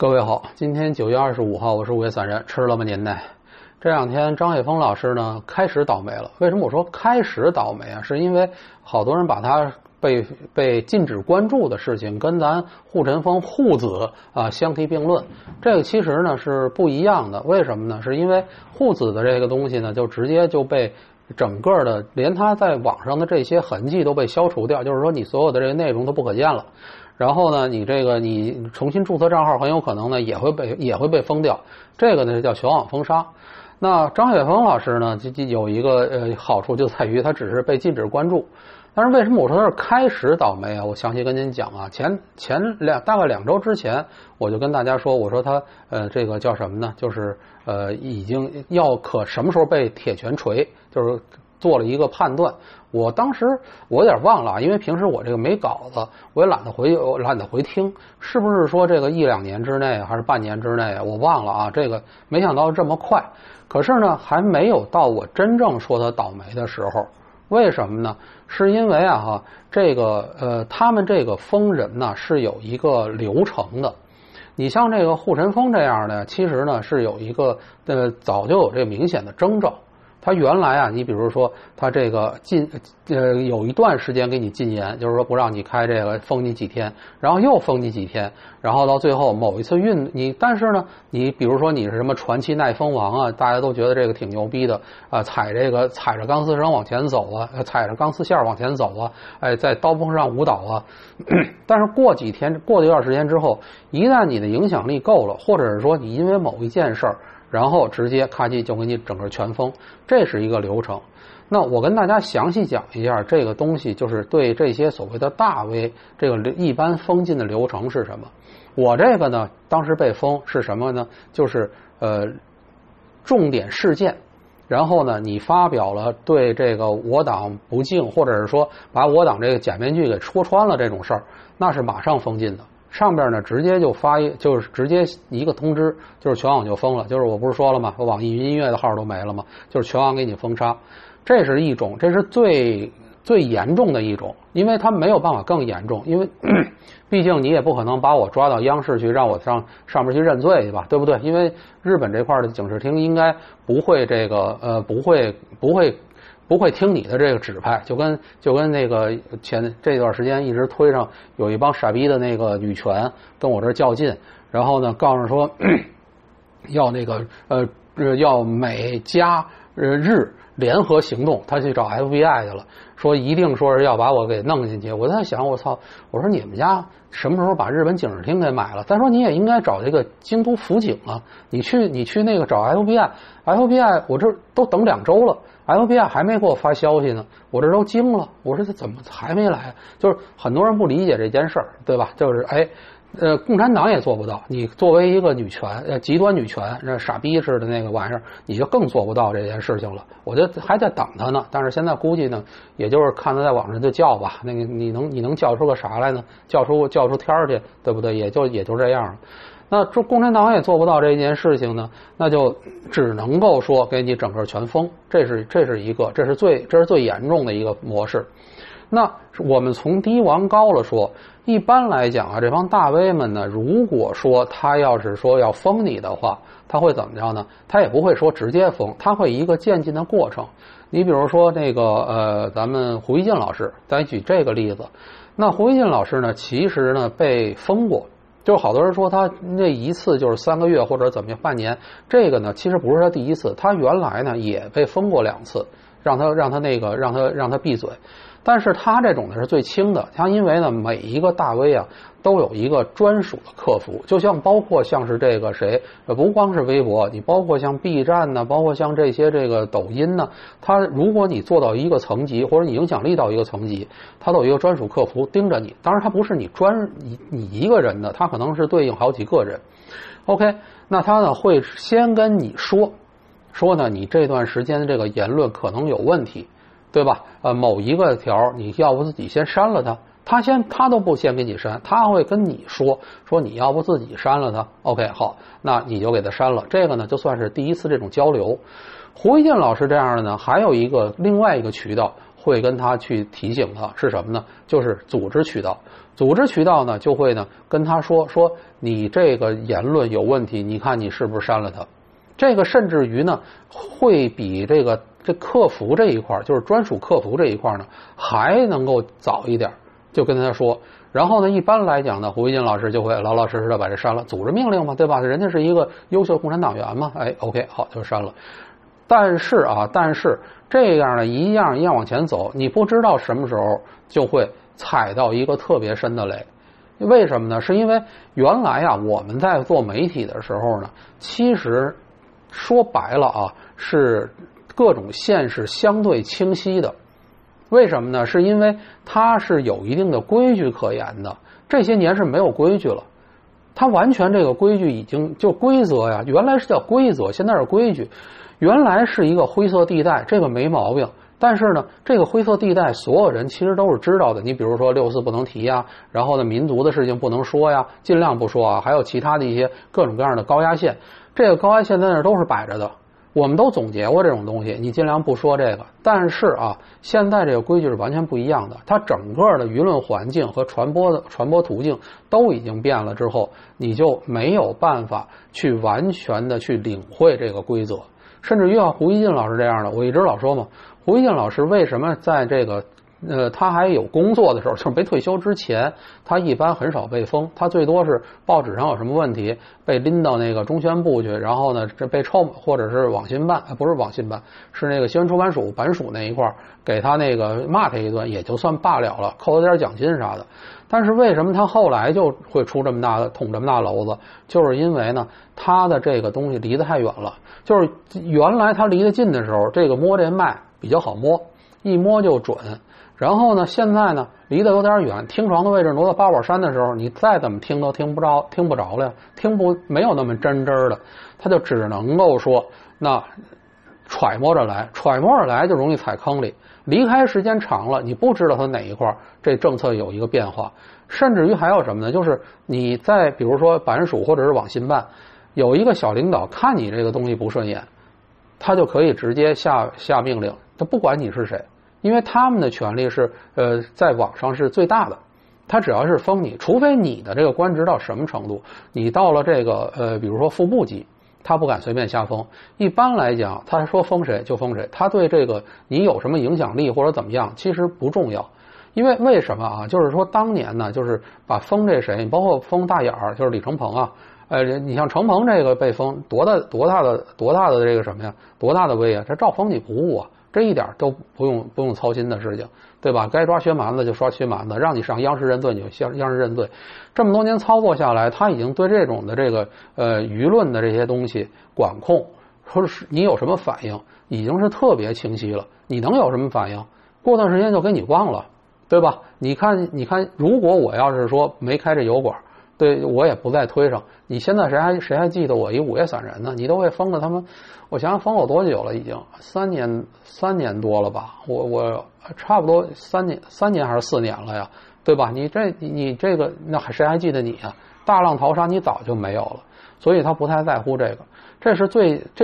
各位好，今天9月25号，我是5月3日，吃了吗您呢？这两天张雪峰老师呢开始倒霉了。为什么我说开始倒霉啊？是因为好多人把他被禁止关注的事情跟咱护陈峰护子相提并论。这个其实呢是不一样的。为什么呢？是因为护子的这个东西呢就直接就被整个的连他在网上的这些痕迹都被消除掉，就是说你所有的这个内容都不可见了。然后呢，你重新注册账号很有可能呢也会被封掉，这个呢叫全网封杀。那张雪峰老师呢，有一个好处就在于他只是被禁止关注。但是为什么我说他是开始倒霉啊？我详细跟您讲啊，大概2周之前我就跟大家说，我说他这个叫什么呢？就是已经要什么时候被铁拳锤，就是做了一个判断。我当时我有点忘了啊，因为平时我这个没稿子，我也懒得回听，是不是说这个1-2年之内还是半年之内，我忘了啊。这个没想到这么快，可是呢还没有到我真正说他倒霉的时候。为什么呢？是因为这个他们这个封人呢是有一个流程的。你像这个护陈峰这样的，其实呢是有一个早就有这个明显的征兆。他原来你比如说他这个有一段时间给你禁言，就是说不让你开这个，封你几天，然后又封你几天，然后到最后某一次但是呢你比如说你是什么传奇耐封王啊，大家都觉得这个挺牛逼的踩着钢丝绳往前走啊，踩着钢丝线往前走啊，在刀锋上舞蹈啊但是过了一段时间之后，一旦你的影响力够了，或者是说你因为某一件事儿然后直接咔叽就给你整个全封，这是一个流程。那我跟大家详细讲一下这个东西，就是对这些所谓的大 V 这个一般封禁的流程是什么。我这个呢当时被封是什么呢？就是重点事件，然后呢你发表了对这个我党不敬，或者是说把我党这个假面具给戳穿了这种事儿，那是马上封禁的。上边呢直接就是直接一个通知，就是全网就封了。就是我不是说了吗？网易云音乐的号都没了吗？就是全网给你封杀。这是一种，这是最严重的一种，因为他没有办法更严重，因为毕竟你也不可能把我抓到央视去让我上面去认罪去吧，对不对？因为日本这块的警视厅应该不会不会听你的这个指派，就跟那个这段时间一直推上有一帮傻逼的那个女权跟我这较劲，然后呢告诉说要那个要美加日联合行动，他去找 FBI 去了，说一定说是要把我给弄进去。我在想，我操！我说你们家什么时候把日本警视厅给买了？再说你也应该找这个京都府警啊！你去那个找 FBI，我这都等2周了。FBI 还没给我发消息呢，我这都惊了。我说这怎么还没来？就是很多人不理解这件事儿，对吧？就是共产党也做不到。你作为一个女权极端女权，那傻逼似的那个玩意儿，你就更做不到这件事情了。我就还在等他呢，但是现在估计呢，也就是看他在网上就叫吧。那个你能叫出个啥来呢？叫出天儿去，对不对？也就这样了。那共产党也做不到这件事情呢，那就只能够说给你整个全封，这是最严重的一个模式。那我们从低往高了说，一般来讲这帮大 V 们呢，如果说他要是说要封你的话，他会怎么着呢？他也不会说直接封，他会一个渐进的过程。你比如说那个咱们胡一进老师，咱举这个例子。那胡一进老师呢，其实呢被封过。就好多人说他那一次就是3个月或者怎么样半年，这个呢其实不是他第一次，他原来呢也被封过2次，让他闭嘴。但是他这种呢是最轻的，他因为呢每一个大 V 都有一个专属的客服，就像包括像是这个谁，不光是微博，你包括像 B 站呢，包括像这些这个抖音呢，他如果你做到一个层级，或者你影响力到一个层级，他都有一个专属客服盯着你。当然他不是你一个人的，他可能是对应好几个人。OK， 那他呢会先跟你说呢，你这段时间的这个言论可能有问题，对吧？某一个条你要不自己先删了他都不先给你删，他会跟你说你要不自己删了他。OK， 好，那你就给他删了。这个呢就算是第一次这种交流。胡一进老师这样的呢，还有另外一个渠道， 会跟他去提醒他是什么呢？就是组织渠道。组织渠道呢就会呢跟他说你这个言论有问题，你看你是不是删了他？这个甚至于呢会比这客服这一块，就是专属客服这一块呢还能够早一点就跟他说。然后呢一般来讲呢胡锡进老师就会老老实实的把这删了，组织命令嘛，对吧？人家是一个优秀共产党员嘛，哎 OK 好就删了。但是这样呢一样往前走，你不知道什么时候就会踩到一个特别深的雷。为什么呢？是因为原来我们在做媒体的时候呢，其实说白了是各种线是相对清晰的。为什么呢？是因为它是有一定的规矩可言的。这些年是没有规矩了，它完全这个规矩已经就规则原来是叫规则，现在是规矩。原来是一个灰色地带，这个没毛病。但是呢，这个灰色地带所有人其实都是知道的。你比如说6·4不能提然后呢民族的事情不能说尽量不说还有其他的一些各种各样的高压线。这个高压线在那都是摆着的，我们都总结过这种东西，你尽量不说这个。但是现在这个规矩是完全不一样的，它整个的舆论环境和传播途径都已经变了之后，你就没有办法去完全的去领会这个规则。甚至于胡锡进老师这样的，我一直老说嘛，胡锡进老师为什么在这个他还有工作的时候，就是没退休之前，他一般很少被封，他最多是报纸上有什么问题被拎到那个中宣部去，然后呢这被臭，或者是网信办，不是网信办，是那个新闻出版署版署那一块给他那个骂他一顿，也就算罢了了，扣他点奖金啥的。但是为什么他后来就会出这么大的捅这么大篓子？就是因为呢他的这个东西离得太远了。就是原来他离得近的时候，这个摸这脉比较好摸，一摸就准。然后呢现在呢离得有点远，听床的位置挪到八宝山的时候，你再怎么听都听不着了，没有那么真的，他就只能够说那揣摩着来就容易踩坑里。离开时间长了，你不知道他哪一块这政策有一个变化。甚至于还有什么呢？就是你在比如说版署或者是网信办有一个小领导看你这个东西不顺眼，他就可以直接下命令，他不管你是谁，因为他们的权力是在网上是最大的，他只要是封你，除非你的这个官职到什么程度，你到了这个比如说副部级，他不敢随便下封。一般来讲他说封谁就封谁，他对这个你有什么影响力或者怎么样其实不重要。因为什么就是说当年呢就是把封这谁，包括封大眼儿，就是李承鹏你像承鹏这个被封多大的这个什么呀，多大的威这照封你不误这一点都不用操心的事情，对吧？该抓薛蛮子就抓薛蛮子，让你上央视认罪你就上央视认罪。这么多年操作下来，他已经对这种的这个舆论的这些东西管控，说是你有什么反应已经是特别清晰了。你能有什么反应？过段时间就给你忘了，对吧？你看如果我要是说没开这油管，对我也不再推上，你现在谁还记得我一五月散人呢？你都会封了他们，我想想封我多久了，已经3年多了吧，我差不多3年还是4年了呀，对吧？你这个那谁还记得你大浪淘沙你早就没有了，所以他不太在乎这个，这是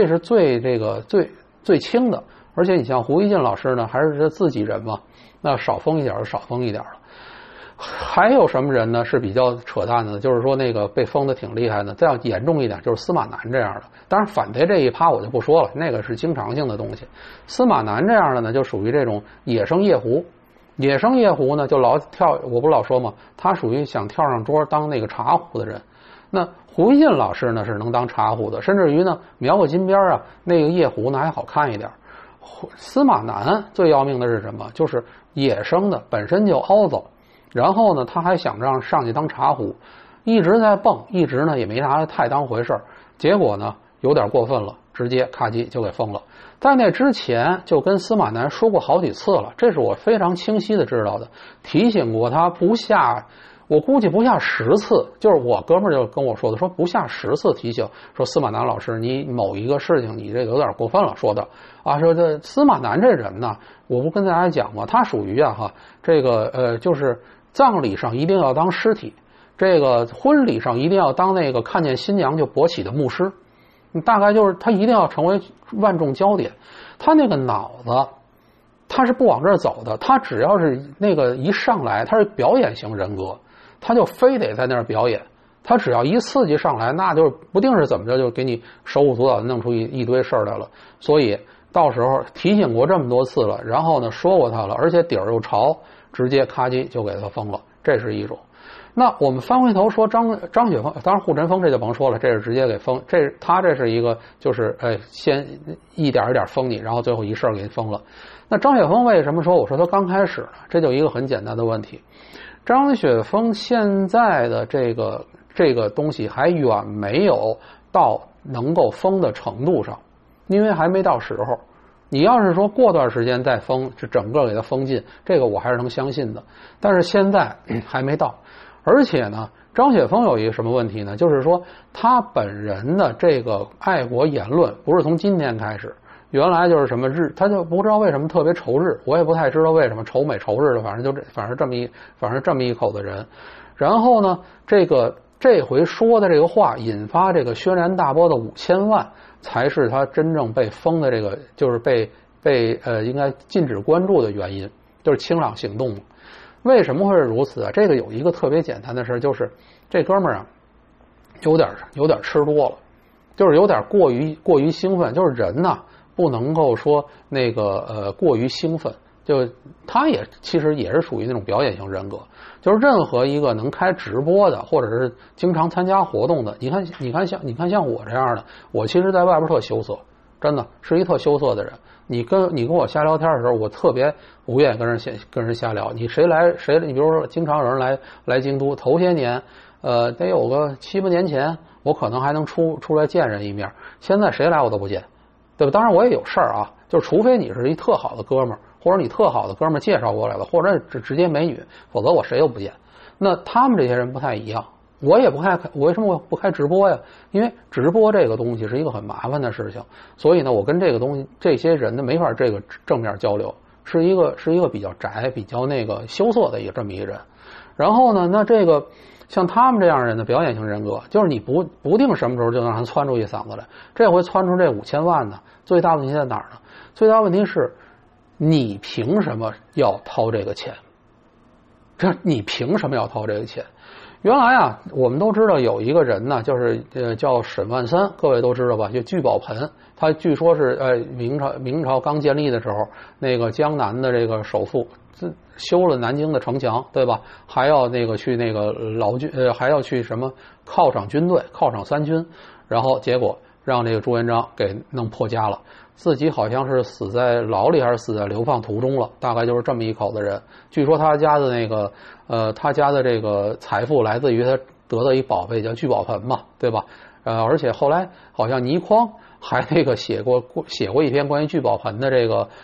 最轻的。而且你像胡锡进老师呢，还是自己人嘛，那少封一点就少封一点了。还有什么人呢是比较扯淡的，就是说那个被封的挺厉害的，再要严重一点就是司马南这样的。当然反对这一趴我就不说了，那个是经常性的东西。司马南这样的呢就属于这种野生夜壶呢就老跳，我不老说嘛，他属于想跳上桌当那个茶壶的人。那胡锡进老师呢是能当茶壶的，甚至于呢描个金边那个夜壶呢还好看一点。司马南最要命的是什么？就是野生的本身就凹走，然后呢他还想让上去当茶壶，一直在蹦，一直呢也没拿太当回事儿，结果呢有点过分了，直接咔叽就给封了。在那之前就跟司马南说过好几次了，这是我非常清晰的知道的，提醒过他不下，我估计不下10次，就是我哥们儿就跟我说的，说不下10次提醒，说司马南老师你某一个事情你这个有点过分了，说的说这司马南这人呢，我不跟大家讲吗？他属于这个就是葬礼上一定要当尸体，这个婚礼上一定要当那个看见新娘就勃起的牧师，大概就是他一定要成为万众焦点。他那个脑子他是不往这儿走的，他只要是那个一上来，他是表演型人格，他就非得在那儿表演。他只要一刺激上来，那就不定是怎么着，就给你手舞足蹈弄出一堆事儿来了。所以到时候提醒过这么多次了，然后呢说过他了，而且底儿又潮，直接咔叽就给他封了，这是一种。那我们翻回头说张雪峰，当然护陈峰这就甭说了，这是直接给封，他这是一个就是先一点一点封你，然后最后一事儿给你封了。那张雪峰为什么说我说他刚开始呢？这就一个很简单的问题，张雪峰现在的这个东西还远没有到能够封的程度上，因为还没到时候。你要是说过段时间再封，就整个给它封禁，这个我还是能相信的。但是现在还没到，而且呢，张雪峰有一个什么问题呢？就是说他本人的这个爱国言论不是从今天开始，原来就是什么日，他就不知道为什么特别仇日，我也不太知道为什么仇美仇日的，反正这么一口子人。然后呢，这回说的这个话引发这个轩然大波的5000万，才是他真正被封的这个，就是被应该禁止关注的原因，就是清朗行动。为什么会是如此啊？这个有一个特别简单的事，就是这哥们儿啊，有点吃多了，就是有点过于兴奋，就是人呐不能够说那个过于兴奋。就他其实也是属于那种表演型人格，就是任何一个能开直播的，或者是经常参加活动的，你看像我这样的，我其实在外边特羞涩，真的是一特羞涩的人。你跟我瞎聊天的时候，我特别不愿意跟人瞎聊。你谁来，你比如说经常有人来京都，头些年得有个7、8年前，我可能还能出来见人一面，现在谁来我都不见，对吧？当然我也有事儿啊，就是除非你是一特好的哥们儿，或者你特好的哥们儿介绍过来了，或者直接美女，否则我谁都不见。那他们这些人不太一样，我为什么不开直播呀？因为直播这个东西是一个很麻烦的事情，所以呢，我跟这些人呢没法这个正面交流，是一个比较宅、比较那个羞涩的这么一个人。然后呢，那这个像他们这样人的表演型人格，就是你不定什么时候就让他窜出一嗓子来。这回窜出这5000万呢，最大问题在哪儿呢？最大问题是，你凭什么要掏这个钱？你凭什么要掏这个钱？原来啊，我们都知道有一个人呢，就是叫沈万三，各位都知道吧？就聚宝盆，他据说是明朝刚建立的时候，那个江南的这个首富修了南京的城墙，对吧？还要那个去那个劳军，还要去什么犒赏军队，犒赏三军，然后结果让这个朱元璋给弄破家了。自己好像是死在牢里还是死在流放途中了，大概就是这么一口子人。据说他家的这个财富来自于他得到一宝贝叫聚宝盆嘛，对吧？而且后来好像倪匡还那个写过一篇关于聚宝盆的这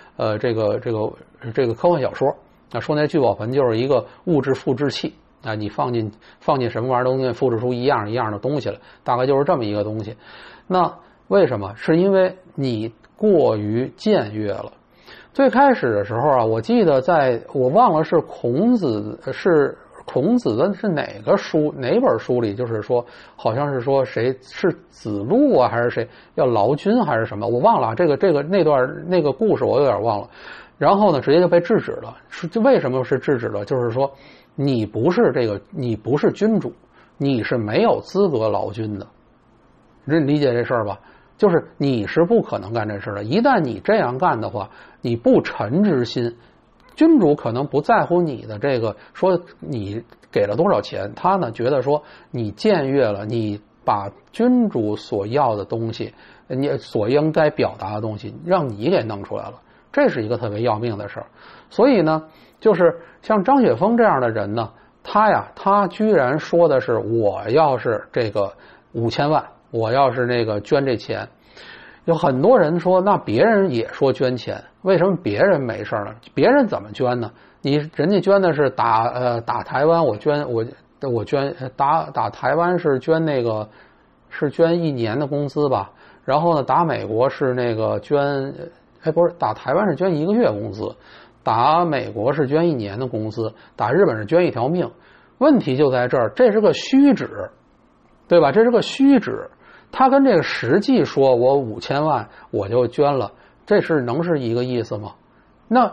个科幻小说，说那聚宝盆就是一个物质复制器啊，你放进什么玩意儿都能复制出一样的东西来，大概就是这么一个东西。那为什么？是因为你过于僭越了。最开始的时候啊，我记得我忘了是孔子的是哪本书里，就是说好像是说谁是子路啊，还是谁要劳军还是什么，我忘了那个故事我有点忘了。然后呢，直接就被制止了。为什么是制止了？就是说你不是君主，你是没有资格劳军的。你理解这事儿吧？就是你是不可能干这事的。一旦你这样干的话，你不臣之心，君主可能不在乎你的这个说你给了多少钱，他呢觉得说你僭越了，你把君主所要的东西，你所应该表达的东西，让你给弄出来了，这是一个特别要命的事儿。所以呢，就是像张雪峰这样的人呢，他居然说的是我要是这个5000万。我要是那个捐这钱，有很多人说，那别人也说捐钱，为什么别人没事呢？别人怎么捐呢？人家捐的是打台湾，我捐打台湾是捐是捐1年的工资吧？然后呢，打美国是那个捐，不是打台湾是捐1个月工资，打美国是捐1年的工资，打日本是捐1条命。问题就在这儿，这是个虚指，对吧？这是个虚指。他跟这个实际说我5000万我就捐了，这能是一个意思吗？那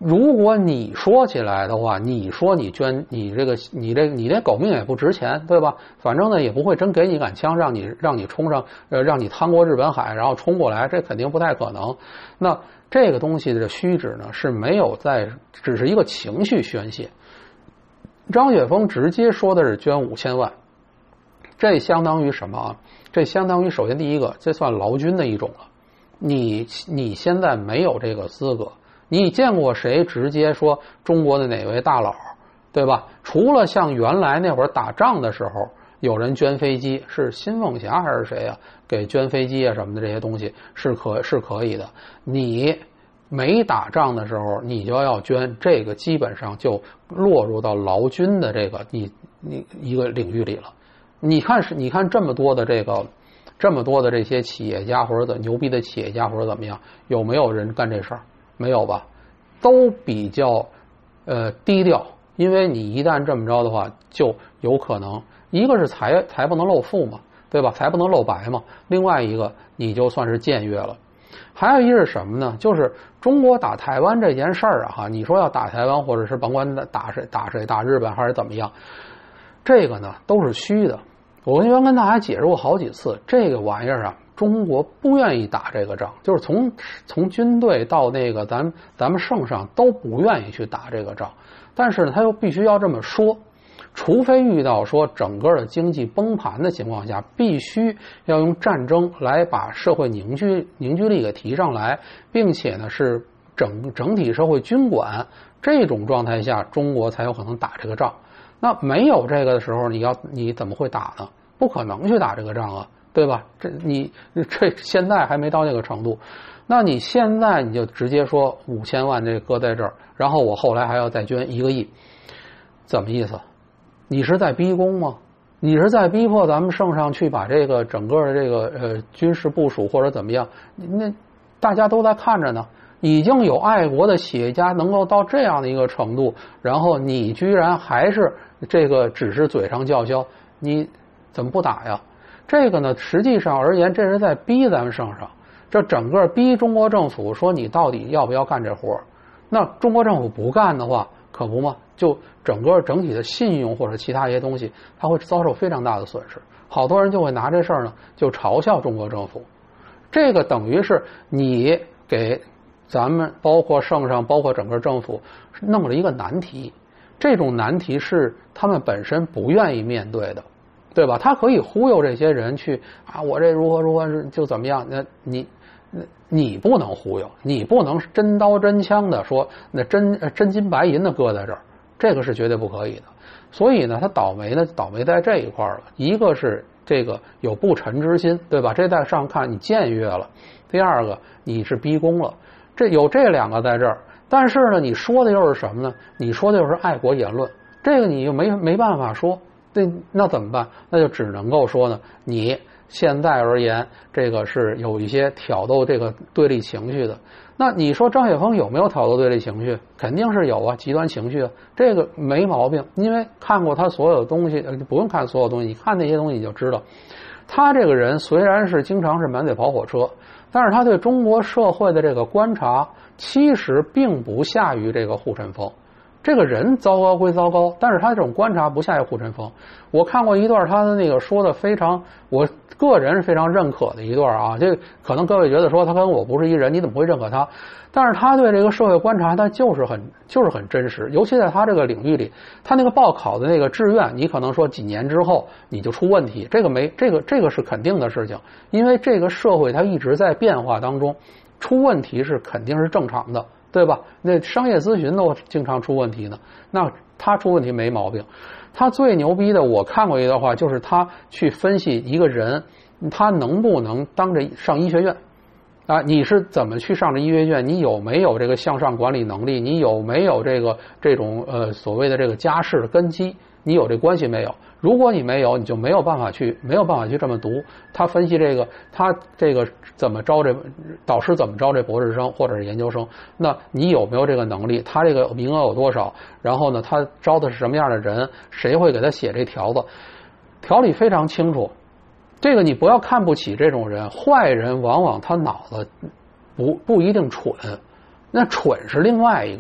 如果你说起来的话，你说你捐你那狗命也不值钱，对吧？反正呢也不会真给你杆枪让你冲上让你趟过日本海然后冲过来，这肯定不太可能。那这个东西的虚指呢是没有只是一个情绪宣泄。张雪峰直接说的是捐5000万，这相当于什么啊？这相当于首先第一个，这算劳军的一种了。你现在没有这个资格。你见过谁直接说中国的哪位大佬，对吧？除了像原来那会儿打仗的时候有人捐飞机，是新凤霞还是谁啊？给捐飞机啊什么的这些东西是可以的。你没打仗的时候你就要捐，这个基本上就落入到劳军的这个你一个领域里了。你看这么多的这些企业家或者牛逼的企业家或者怎么样，有没有人干这事儿？没有吧，都比较低调，因为你一旦这么着的话，就有可能一个是财不能露富嘛，对吧？财不能露白嘛。另外一个你就算是僭越了。还有一个是什么呢？就是中国打台湾这件事儿啊，你说要打台湾，或者是甭管打谁，打日本还是怎么样，这个呢都是虚的。我原跟大家解释过好几次，这个玩意儿啊。中国不愿意打这个仗，就是从军队到那个咱们圣上都不愿意去打这个仗，但是呢，他又必须要这么说，除非遇到说整个的经济崩盘的情况下，必须要用战争来把社会凝聚力给提上来，并且呢是整体社会均管这种状态下，中国才有可能打这个仗。那没有这个的时候，你怎么会打呢？不可能去打这个仗啊。对吧？这现在还没到那个程度，那你现在你就直接说5000万这搁在这儿，然后我后来还要再捐1个亿，怎么意思？你是在逼宫吗？你是在逼迫咱们圣上去把这个整个的这个军事部署或者怎么样？那大家都在看着呢，已经有爱国的企业家能够到这样的一个程度，然后你居然还是这个只是嘴上叫嚣，你怎么不打呀？这个呢，实际上而言，这是在逼咱们圣上，这整个逼中国政府说你到底要不要干这活？那中国政府不干的话，可不嘛，就整体的信用或者其他一些东西，它会遭受非常大的损失。好多人就会拿这事儿呢，就嘲笑中国政府。这个等于是你给咱们包括圣上，包括整个政府弄了一个难题，这种难题是他们本身不愿意面对的。对吧？他可以忽悠这些人去啊，我这如何就怎么样？那你不能忽悠，你不能真刀真枪的说那真金白银的搁在这儿，这个是绝对不可以的。所以呢，他倒霉在这一块了。一个是这个有不臣之心，对吧？这在上看你僭越了。第二个你是逼宫了，有这两个在这儿。但是呢，你说的又是什么呢？你说的又是爱国言论，这个你又没办法说。那怎么办？那就只能够说呢，你现在而言，这个是有一些挑逗这个对立情绪的。那你说张雪峰有没有挑逗对立情绪？肯定是有啊，极端情绪啊，这个没毛病。因为看过他所有的东西，不用看所有东西，你看那些东西你就知道，他这个人虽然是经常是满嘴跑火车，但是他对中国社会的这个观察，其实并不下于这个护城风。这个人糟糕归糟糕，但是他这种观察不下于护城风。我看过一段他的那个说的非常，我个人是非常认可的一段啊。这可能各位觉得说他跟我不是一人，你怎么会认可他？但是他对这个社会观察，他就是很真实。尤其在他这个领域里，他那个报考的那个志愿，你可能说几年之后你就出问题，这个是肯定的事情，因为这个社会它一直在变化当中，出问题是肯定是正常的。对吧？那商业咨询都经常出问题呢，那他出问题没毛病。他最牛逼的，我看过一段话，就是他去分析一个人，他能不能当着上医学院啊？你是怎么去上这医学院？你有没有这个向上管理能力？你有没有这种所谓的这个家世的根基？你有这关系没有？如果你没有，你就没有办法去这么读。他分析他这个怎么招导师怎么招这博士生或者是研究生？那你有没有这个能力？他这个名额有多少？然后呢，他招的是什么样的人？谁会给他写这条子？条理非常清楚。这个你不要看不起这种人，坏人往往他脑子不一定蠢，那蠢是另外一个。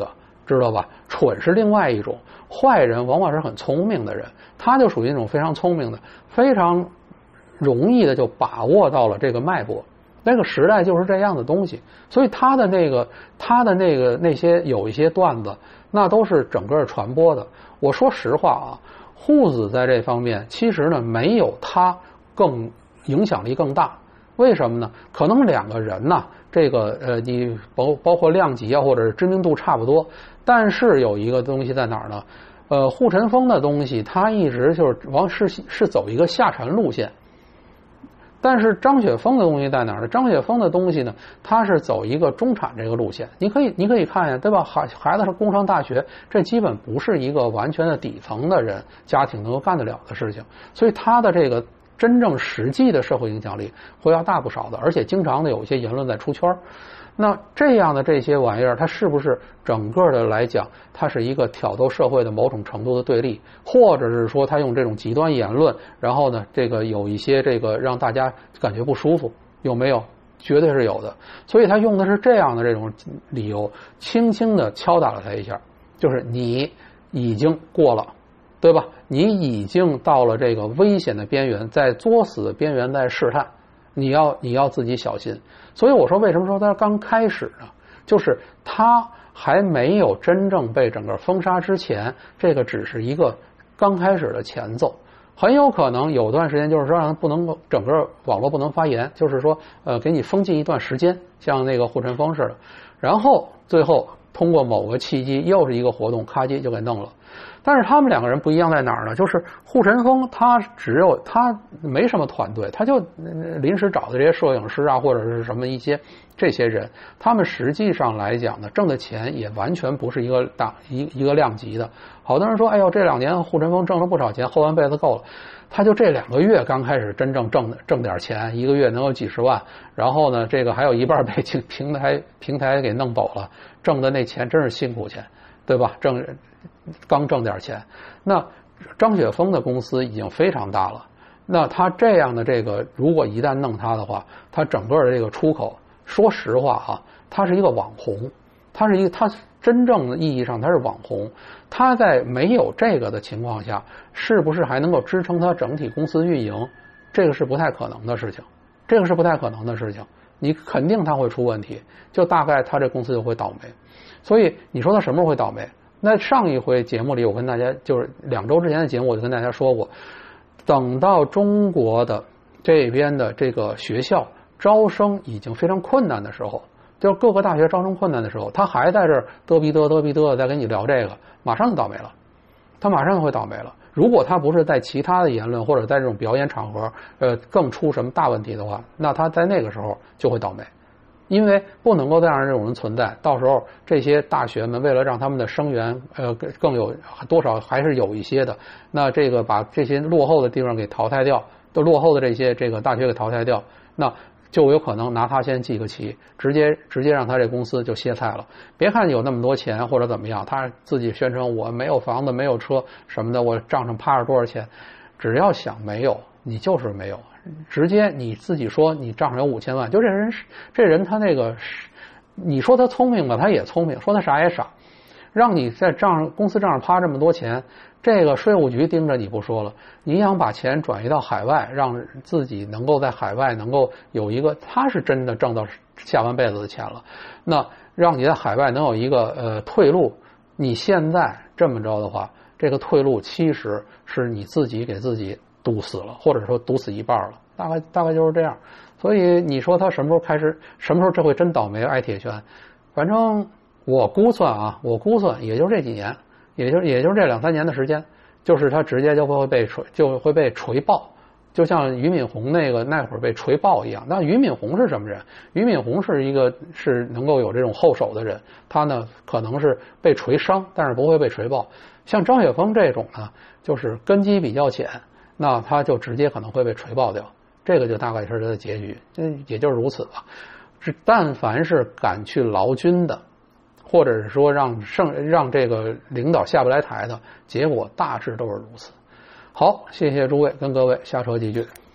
知道吧？蠢是另外一种，坏人往往是很聪明的人，他就属于那种非常聪明的，非常容易的就把握到了这个脉搏。那个时代就是这样的东西，所以他的那些有一些段子，那都是整个传播的。我说实话啊，户子在这方面其实呢没有他更影响力更大。为什么呢？可能两个人呢，这个你包括量级啊或者是知名度差不多，但是有一个东西在哪儿呢？护尘风的东西，他一直就是是走一个下沉路线。但是张雪峰的东西在哪儿呢？张雪峰的东西呢，他是走一个中产这个路线。你可以看呀，对吧？孩子是工上大学，这基本不是一个完全的底层的人家庭能够干得了的事情。所以他的这个真正实际的社会影响力会要大不少的，而且经常的有一些言论在出圈。那这样的这些玩意儿，它是不是整个的来讲，它是一个挑逗社会的某种程度的对立，或者是说他用这种极端言论，然后呢，这个有一些这个让大家感觉不舒服，有没有？绝对是有的。所以他用的是这样的这种理由，轻轻的敲打了他一下，就是你已经过了，对吧？你已经到了这个危险的边缘，在作死的边缘在试探。你要自己小心。所以我说为什么说他刚开始呢？就是他还没有真正被整个封杀之前，这个只是一个刚开始的前奏。很有可能有段时间就是说让他不能够整个网络不能发言，就是说给你封禁一段时间，像那个护尘风似的。然后最后通过某个契机又是一个活动，咔叽就给弄了。但是他们两个人不一样在哪儿呢？就是护尘风他没什么团队，他就临时找的这些摄影师啊或者是什么一些这些人，他们实际上来讲呢，挣的钱也完全不是一个量级的。好多人说，哎呦，这2年护尘风挣了不少钱，后半辈子够了。他就这2个月刚开始真正挣点钱，一个月能有几十万，然后呢，这个还有一半被平台给弄走了，挣的那钱真是辛苦钱，对吧？刚挣点钱。那张雪峰的公司已经非常大了，那他这样的这个，如果一旦弄他的话，他整个的这个出口，说实话啊，他是一个网红，他真正的意义上他是网红。他在没有这个的情况下，是不是还能够支撑他整体公司运营？这个是不太可能的事情，你肯定他会出问题，就大概他这公司就会倒霉。所以你说他什么时候会倒霉？那上一回节目里我跟大家，就是2周之前的节目我就跟大家说过，等到中国的这边的这个学校招生已经非常困难的时候，就是各个大学招生困难的时候，他还在这儿嘚逼嘚再跟你聊这个，马上就倒霉了，他马上就会倒霉了。如果他不是在其他的言论或者在这种表演场合更出什么大问题的话，那他在那个时候就会倒霉。因为不能够再让这种人存在，到时候这些大学们为了让他们的生源更有多少还是有一些的，那这个把这些落后的地方给淘汰掉，都落后的这个大学给淘汰掉，那就有可能拿他先记个旗，直接让他这公司就歇菜了。别看有那么多钱或者怎么样，他自己宣称我没有房子没有车什么的，我账上趴着多少钱，只要想没有，你就是没有。直接你自己说你账上有5000万，就这人他那个，你说他聪明吧，他也聪明；说他傻也傻。让你在公司账上趴这么多钱，这个税务局盯着你不说了，你想把钱转移到海外，让自己能够在海外能够有一个，他是真的挣到下半辈子的钱了。那让你在海外能有一个退路，你现在这么着的话，这个退路其实是你自己给自己堵死了，或者说堵死一半了，大概就是这样。所以你说他什么时候这会真倒霉挨铁拳？反正我估算也就这几年，也就是这2-3年的时间，就是他直接就会被锤爆，就像俞敏洪那会儿被锤爆一样。那俞敏洪是什么人？俞敏洪是能够有这种后手的人，他呢可能是被锤伤，但是不会被锤爆。像张雪峰这种呢，就是根基比较浅，那他就直接可能会被锤爆掉，这个就大概是他的结局，也就是如此吧。但凡是敢去劳军的，或者是说让这个领导下不来台的，结果大致都是如此。好，谢谢诸位，跟各位瞎扯几句。